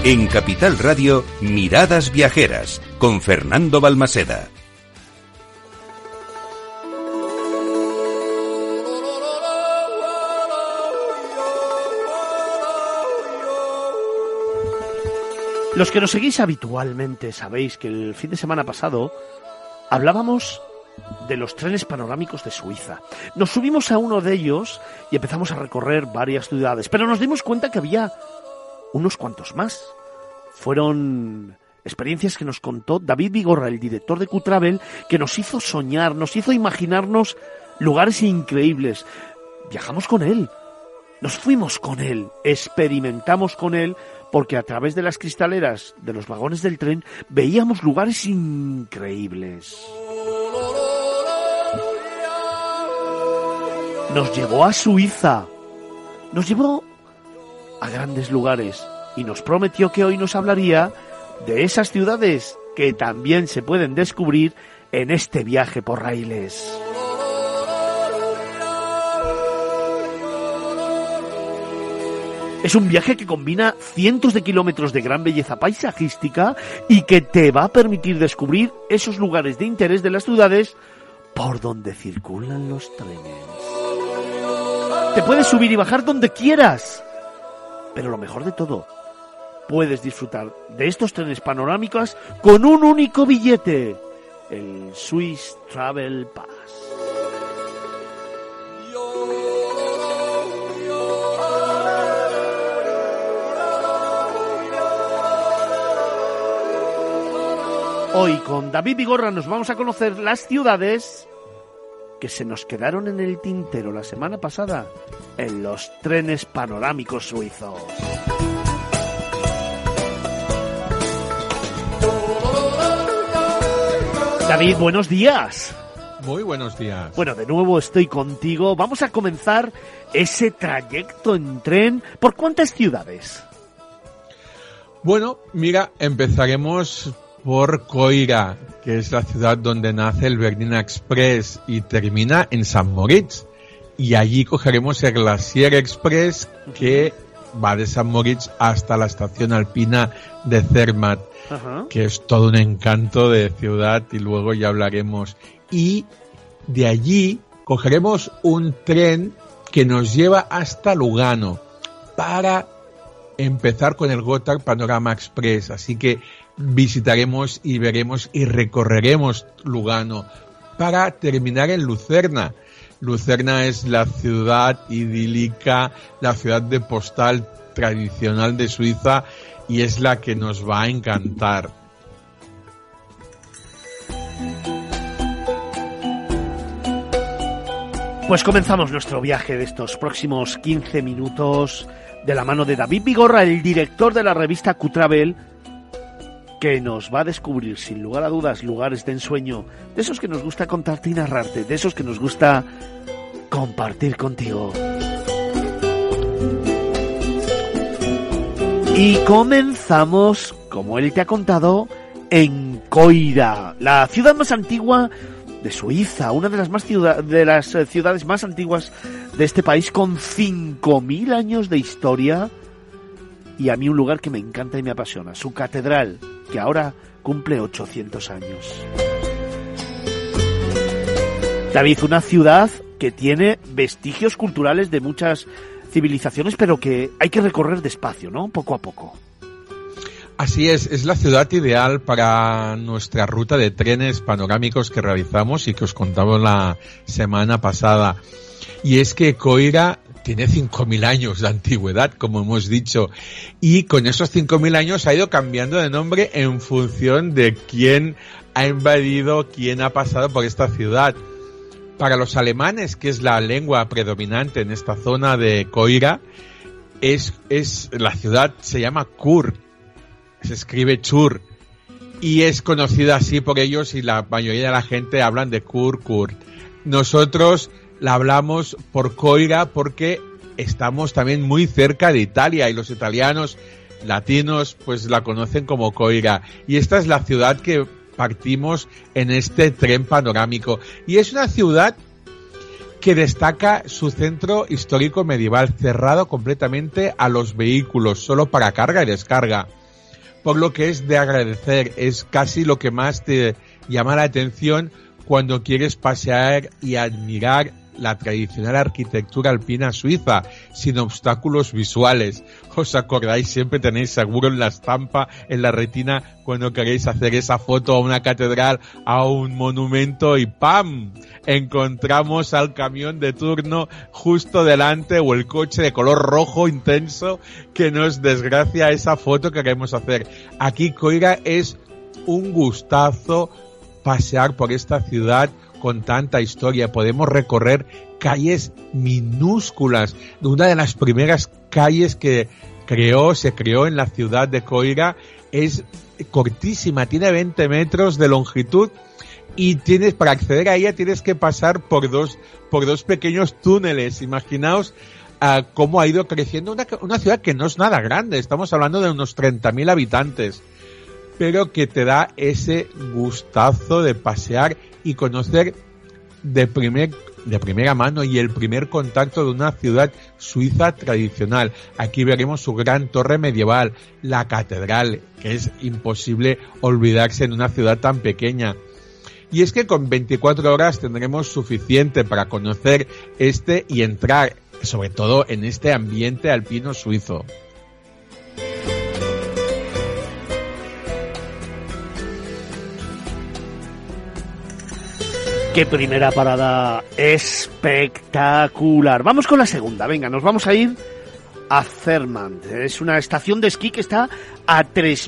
En Capital Radio, Miradas Viajeras, con Fernando Balmaseda. Los que nos seguís habitualmente sabéis que el fin de semana pasado hablábamos de los trenes panorámicos de Suiza. Nos subimos a uno de ellos y empezamos a recorrer varias ciudades, pero nos dimos cuenta que había unos cuantos más. Fueron experiencias que nos contó David Vigorra, el director de Q-Travel, que nos hizo soñar, nos hizo imaginarnos lugares increíbles. Viajamos con él, nos fuimos con él, experimentamos con él, porque a través de las cristaleras de los vagones del tren veíamos lugares increíbles. Nos llevó a Suiza, nos llevó a grandes lugares y nos prometió que hoy nos hablaría de esas ciudades que también se pueden descubrir en este viaje por raíles. Es un viaje que combina cientos de kilómetros de gran belleza paisajística y que te va a permitir descubrir esos lugares de interés de las ciudades por donde circulan los trenes. Te puedes subir y bajar donde quieras, pero lo mejor de todo, puedes disfrutar de estos trenes panorámicos con un único billete, el Swiss Travel Pass. Hoy con David Vigorra nos vamos a conocer las ciudades que se nos quedaron en el tintero la semana pasada en los trenes panorámicos suizos. David, buenos días. Muy buenos días. Bueno, de nuevo estoy contigo. Vamos a comenzar ese trayecto en tren. ¿Por cuántas ciudades? Bueno, mira, empezaremos por Coira, que es la ciudad donde nace el Bernina Express y termina en San Moritz. Y allí cogeremos el Glacier Express, que va de San Moritz hasta la estación alpina de Zermatt, que es todo un encanto de ciudad y luego ya hablaremos. Y de allí cogeremos un tren que nos lleva hasta Lugano para empezar con el Gotthard Panorama Express. Así que visitaremos y veremos y recorreremos Lugano para terminar en Lucerna. Lucerna es la ciudad idílica, la ciudad de postal tradicional de Suiza y es la que nos va a encantar. Pues comenzamos nuestro viaje de estos próximos 15 minutos de la mano de David Vigorra, el director de la revista Q-Travel, que nos va a descubrir, sin lugar a dudas, lugares de ensueño, de esos que nos gusta contarte y narrarte, de esos que nos gusta compartir contigo. Y comenzamos, como él te ha contado, en Coira, la ciudad más antigua de Suiza, una de las ciudades más antiguas de este país, con 5.000 años de historia. Y a mí un lugar que me encanta y me apasiona, su catedral, que ahora cumple 800 años. David, una ciudad que tiene vestigios culturales de muchas civilizaciones, pero que hay que recorrer despacio, ¿no? Poco a poco. Así es la ciudad ideal para nuestra ruta de trenes panorámicos que realizamos y que os contamos la semana pasada. Y es que Coira tiene 5.000 años de antigüedad, como hemos dicho, y con esos 5.000 años ha ido cambiando de nombre en función de quién ha invadido, quién ha pasado por esta ciudad. Para los alemanes, que es la lengua predominante en esta zona de Coira, la ciudad se llama Chur, se escribe Chur, y es conocida así por ellos y la mayoría de la gente hablan de Chur. Nosotros la hablamos por Coira porque estamos también muy cerca de Italia y los italianos latinos pues la conocen como Coira. Y esta es la ciudad que partimos en este tren panorámico. Y es una ciudad que destaca su centro histórico medieval, cerrado completamente a los vehículos, solo para carga y descarga. por lo que es de agradecer, es casi lo que más te llama la atención cuando quieres pasear y admirar la tradicional arquitectura alpina suiza, sin obstáculos visuales. ¿Os acordáis? Siempre tenéis seguro en la estampa, en la retina, cuando queréis hacer esa foto a una catedral, a un monumento y ¡pam! Encontramos al camión de turno justo delante o el coche de color rojo intenso que nos desgracia esa foto que queremos hacer. Aquí Coira es un gustazo pasear por esta ciudad con tanta historia. Podemos recorrer calles minúsculas. Una de las primeras calles que se creó en la ciudad de Coira es cortísima, tiene 20 metros de longitud y para acceder a ella tienes que pasar por dos pequeños túneles. Imaginaos cómo ha ido creciendo una ciudad que no es nada grande. Estamos hablando de unos 30.000 habitantes, pero que te da ese gustazo de pasear y conocer de primera mano y el primer contacto de una ciudad suiza tradicional. Aquí veremos su gran torre medieval, la catedral, que es imposible olvidarse en una ciudad tan pequeña. Y es que con 24 horas tendremos suficiente para conocer y entrar, sobre todo en este ambiente alpino suizo. ¡Qué primera parada espectacular! Vamos con la segunda. Venga, nos vamos a ir a Zermatt. Es una estación de esquí que está a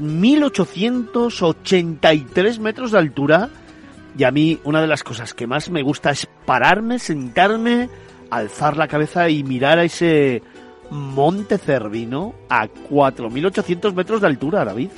3.883 metros de altura. Y a mí una de las cosas que más me gusta es pararme, sentarme, alzar la cabeza y mirar a ese monte Cervino a 4.800 metros de altura, David.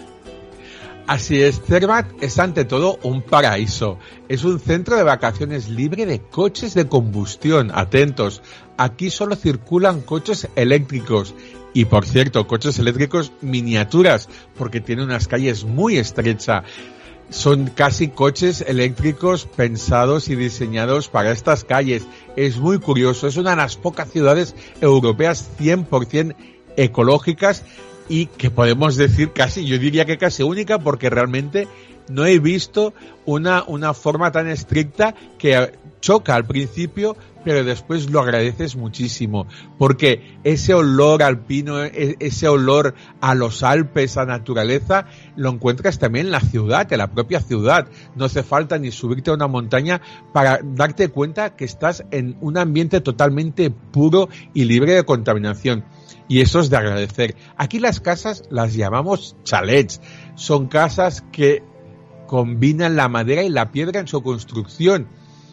Así es, Zermatt es ante todo un paraíso. Es un centro de vacaciones libre de coches de combustión. Atentos, aquí solo circulan coches eléctricos. Y por cierto, coches eléctricos miniaturas, porque tiene unas calles muy estrechas. Son casi coches eléctricos pensados y diseñados para estas calles. Es muy curioso, es una de las pocas ciudades europeas 100% ecológicas y que podemos decir yo diría que casi única, porque realmente no he visto una forma tan estricta que choca al principio, pero después lo agradeces muchísimo, porque ese olor alpino, ese olor a los Alpes, a naturaleza, lo encuentras también en la ciudad, en la propia ciudad. No hace falta ni subirte a una montaña para darte cuenta que estás en un ambiente totalmente puro y libre de contaminación. Y eso es de agradecer. Aquí las casas las llamamos chalets. Son casas que combinan la madera y la piedra en su construcción.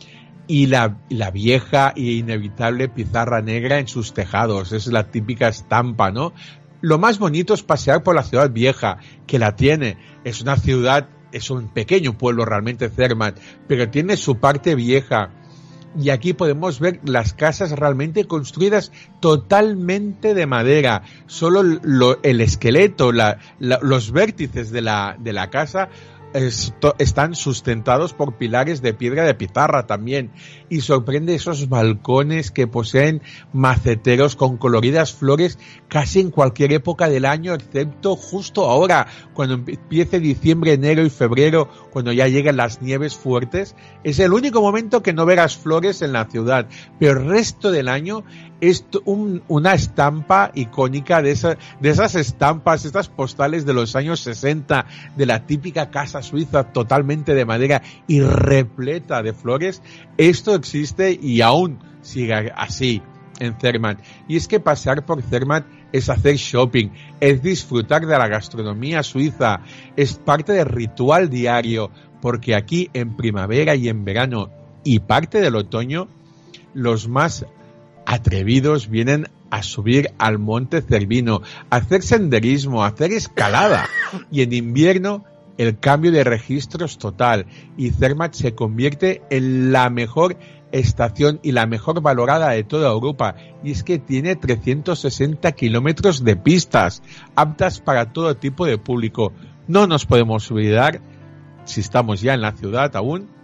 Y la vieja e inevitable pizarra negra en sus tejados. Es la típica estampa, ¿no? Lo más bonito es pasear por la ciudad vieja, que la tiene. Es una ciudad, es un pequeño pueblo realmente, Zermatt, pero tiene su parte vieja. Y aquí podemos ver las casas realmente construidas totalmente de madera. Solo el esqueleto, los vértices de la casa están sustentados por pilares de piedra de pizarra también. Y sorprende esos balcones que poseen maceteros con coloridas flores casi en cualquier época del año, excepto justo ahora, cuando empiece diciembre, enero y febrero, cuando ya llegan las nieves fuertes. Es el único momento que no verás flores en la ciudad, pero el resto del año es una estampa icónica de esas estampas, estas postales de los años 60, de la típica casa suiza totalmente de madera y repleta de flores. Esto existe y aún sigue así en Zermatt. Y es que pasear por Zermatt es hacer shopping, es disfrutar de la gastronomía suiza, es parte del ritual diario, porque aquí en primavera y en verano y parte del otoño, los más atrevidos vienen a subir al monte Cervino, a hacer senderismo, a hacer escalada. Y en invierno el cambio de registro es total y Zermatt se convierte en la mejor estación y la mejor valorada de toda Europa. Y es que tiene 360 kilómetros de pistas aptas para todo tipo de público. No nos podemos olvidar, si estamos ya en la ciudad aún,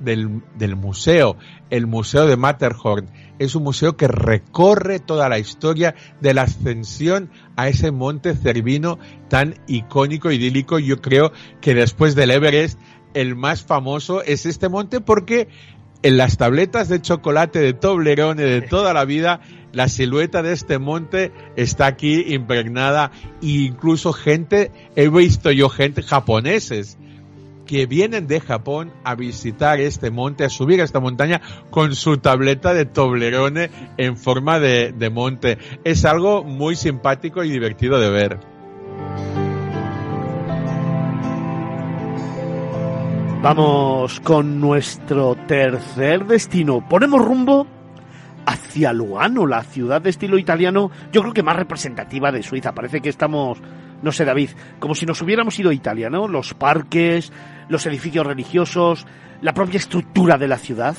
del museo, el Museo de Matterhorn. Es un museo que recorre toda la historia de la ascensión a ese monte Cervino tan icónico, idílico. Yo creo que después del Everest, el más famoso es este monte, porque en las tabletas de chocolate de Toblerone de toda la vida, la silueta de este monte está aquí impregnada. E incluso he visto yo gente, japoneses, que vienen de Japón a visitar este monte, a subir a esta montaña con su tableta de Toblerone en forma de monte. Es algo muy simpático y divertido de ver. Vamos con nuestro tercer destino. Ponemos rumbo hacia Lugano, la ciudad de estilo italiano, yo creo que más representativa de Suiza. Parece que estamos, no sé, David, como si nos hubiéramos ido a Italia, ¿no? Los parques, los edificios religiosos, la propia estructura de la ciudad.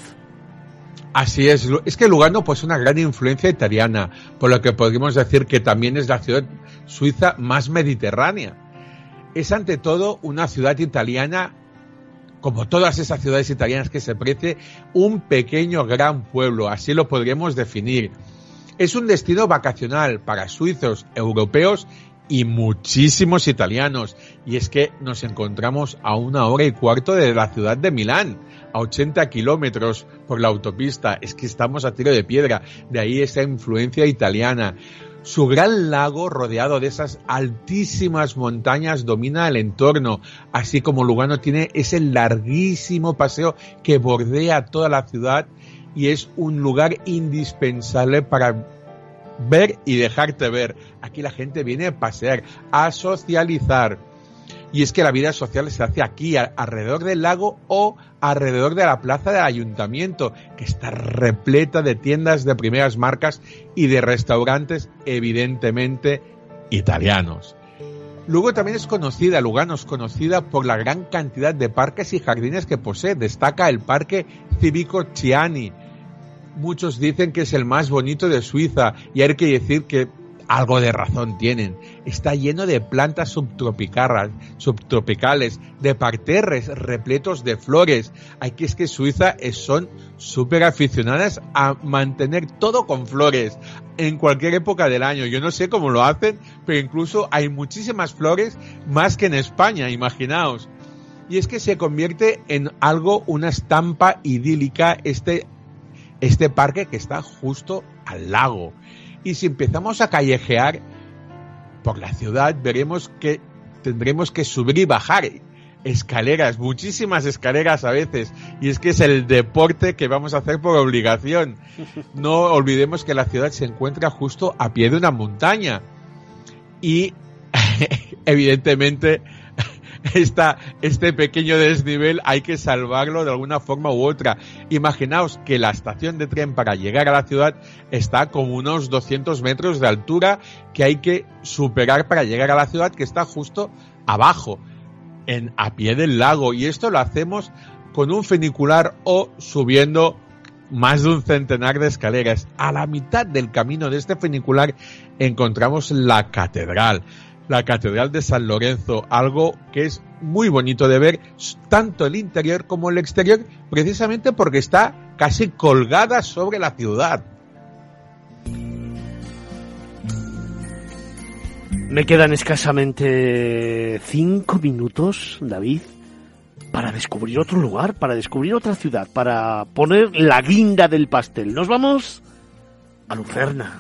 Así es que Lugano pues una gran influencia italiana, por lo que podríamos decir que también es la ciudad suiza más mediterránea. Es ante todo una ciudad italiana, como todas esas ciudades italianas que se precie, un pequeño gran pueblo, así lo podríamos definir. Es un destino vacacional para suizos, europeos y muchísimos italianos. Y es que nos encontramos a 1 hora y cuarto de la ciudad de Milán, a 80 kilómetros por la autopista. Es que estamos a tiro de piedra, de ahí esa influencia italiana. Su gran lago, rodeado de esas altísimas montañas, domina el entorno, así como Lugano tiene ese larguísimo paseo que bordea toda la ciudad y es un lugar indispensable para ver y dejarte ver. Aquí la gente viene a pasear, a socializar. Y es que la vida social se hace aquí, alrededor del lago o alrededor de la plaza del ayuntamiento, que está repleta de tiendas de primeras marcas y de restaurantes evidentemente italianos. Luego también Lugano es conocida por la gran cantidad de parques y jardines que posee. Destaca el Parque Cívico Chiani. Muchos dicen que es el más bonito de Suiza y hay que decir que algo de razón tienen. Está lleno de plantas subtropicales, de parterres repletos de flores. Es que Suiza son súper aficionadas a mantener todo con flores en cualquier época del año. Yo no sé cómo lo hacen, pero incluso hay muchísimas flores, más que en España, imaginaos. Y es que se convierte en algo, una estampa idílica este parque que está justo al lago. Y si empezamos a callejear por la ciudad, veremos que tendremos que subir y bajar escaleras, muchísimas escaleras a veces. Y es que es el deporte que vamos a hacer por obligación. No olvidemos que la ciudad se encuentra justo a pie de una montaña. Y evidentemente este pequeño desnivel hay que salvarlo de alguna forma u otra. Imaginaos que la estación de tren para llegar a la ciudad está como unos 200 metros de altura que hay que superar para llegar a la ciudad, que está justo abajo, a pie del lago. Y esto lo hacemos con un funicular o subiendo más de un centenar de escaleras. A la mitad del camino de este funicular encontramos la catedral de San Lorenzo, algo que es muy bonito de ver, tanto el interior como el exterior, precisamente porque está casi colgada sobre la ciudad. Me quedan escasamente 5 minutos, David, para descubrir otro lugar, para descubrir otra ciudad, para poner la guinda del pastel. Nos vamos a Lucerna.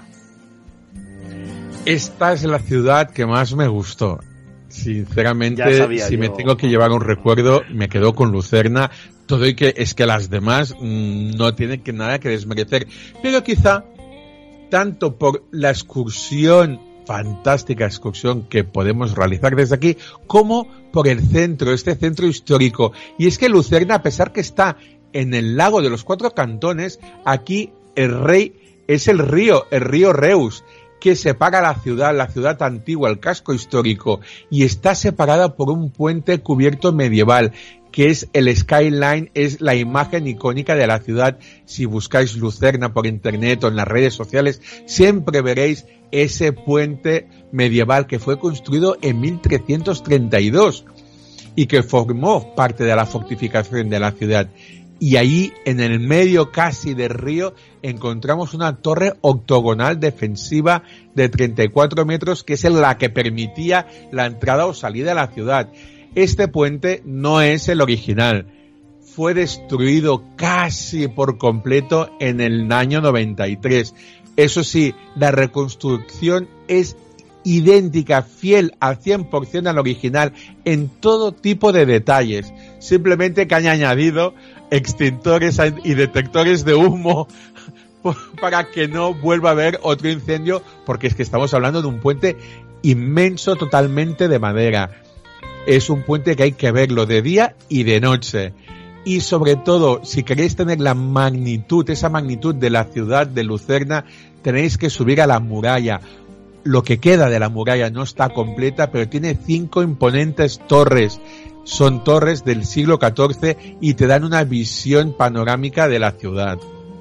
Esta es la ciudad que más me gustó. Sinceramente, si me tengo que llevar un recuerdo, me quedo con Lucerna. Todo y que es que las demás no tienen nada que desmerecer. Pero quizá, tanto por la excursión, fantástica excursión que podemos realizar desde aquí, como por el centro, este centro histórico. Y es que Lucerna, a pesar que está en el lago de los 4 cantones, aquí el rey es el río Reus, que separa la ciudad antigua, el casco histórico, y está separada por un puente cubierto medieval, que es el skyline, es la imagen icónica de la ciudad. Si buscáis Lucerna por internet o en las redes sociales, siempre veréis ese puente medieval que fue construido en 1332 y que formó parte de la fortificación de la ciudad. y ahí en el medio casi del río encontramos una torre octogonal defensiva de 34 metros que es la que permitía la entrada o salida a la ciudad. Este puente no es el original. Fue destruido casi por completo en el año 93. Eso sí, la reconstrucción es idéntica, fiel al 100% al original en todo tipo de detalles. Simplemente que han añadido extintores y detectores de humo para que no vuelva a haber otro incendio, porque es que estamos hablando de un puente inmenso, totalmente de madera. Es un puente que hay que verlo de día y de noche. Y sobre todo, si queréis tener la magnitud, esa magnitud de la ciudad de Lucerna, tenéis que subir a la muralla. Lo que queda de la muralla no está completa, pero tiene 5 imponentes torres. Son torres del siglo XIV y te dan una visión panorámica de la ciudad.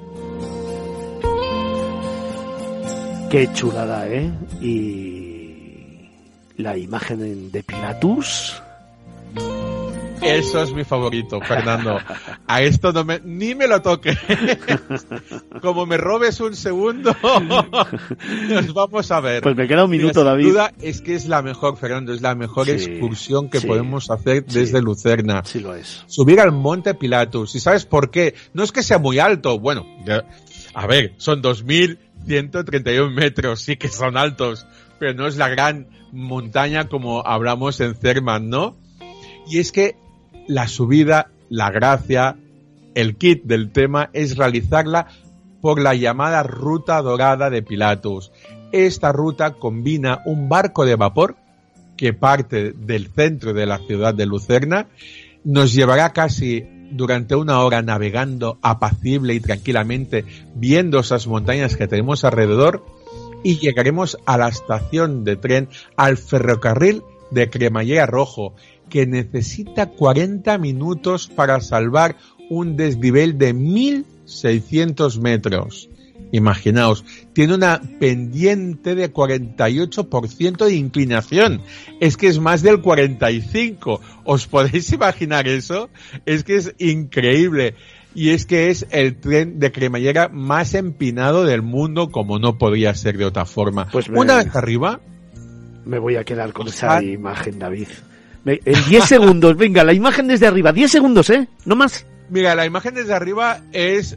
Qué chulada, ¿eh? Y la imagen de Pilatus. Eso es mi favorito, Fernando. A esto ni me lo toques. Como me robes un segundo, nos vamos a ver. Pues me queda un minuto, sin David. duda es que es la mejor, Fernando, es la mejor excursión que podemos hacer desde Lucerna. Sí lo es. Subir al Monte Pilatus. ¿Y sabes por qué? No es que sea muy alto. Bueno, a ver, son 2.131 metros, sí que son altos, pero no es la gran montaña como hablamos en Cerman, ¿no? Y es que la subida, la gracia, el kit del tema es realizarla por la llamada Ruta Dorada de Pilatus. Esta ruta combina un barco de vapor que parte del centro de la ciudad de Lucerna, nos llevará casi durante 1 hora navegando apacible y tranquilamente, viendo esas montañas que tenemos alrededor, y llegaremos a la estación de tren, al ferrocarril de Cremallera Rojo, que necesita 40 minutos para salvar un desnivel de 1.600 metros. Imaginaos, tiene una pendiente de 48% de inclinación. Es que es más del 45%. ¿Os podéis imaginar eso? Es que es increíble. Y es que es el tren de cremallera más empinado del mundo, como no podía ser de otra forma. Pues una vez arriba... Me voy a quedar con esa imagen, David. En 10 segundos, venga, la imagen desde arriba. 10 segundos, ¿eh? No más. Mira, la imagen desde arriba es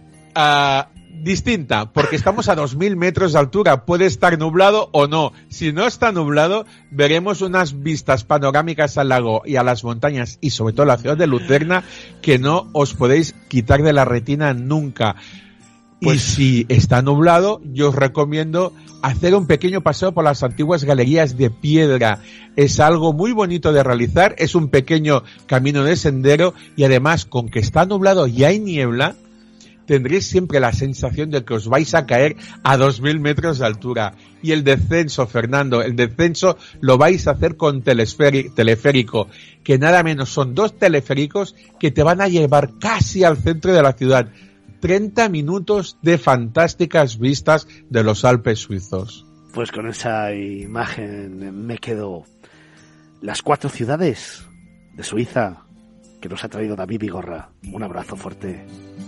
distinta, porque estamos a 2.000 metros de altura. Puede estar nublado o no. Si no está nublado, veremos unas vistas panorámicas al lago y a las montañas, y sobre todo a la ciudad de Lucerna, que no os podéis quitar de la retina nunca. Pues, y si está nublado, yo os recomiendo hacer un pequeño paseo por las antiguas galerías de piedra. Es algo muy bonito de realizar, es un pequeño camino de sendero, y además, con que está nublado y hay niebla, tendréis siempre la sensación de que os vais a caer a 2.000 metros de altura. Y el descenso, Fernando, el descenso lo vais a hacer con teleférico, que nada menos son 2 teleféricos que te van a llevar casi al centro de la ciudad. 30 minutos de fantásticas vistas de los Alpes suizos. Pues con esa imagen me quedo. Las 4 ciudades de Suiza que nos ha traído David Vigorra. Un abrazo fuerte.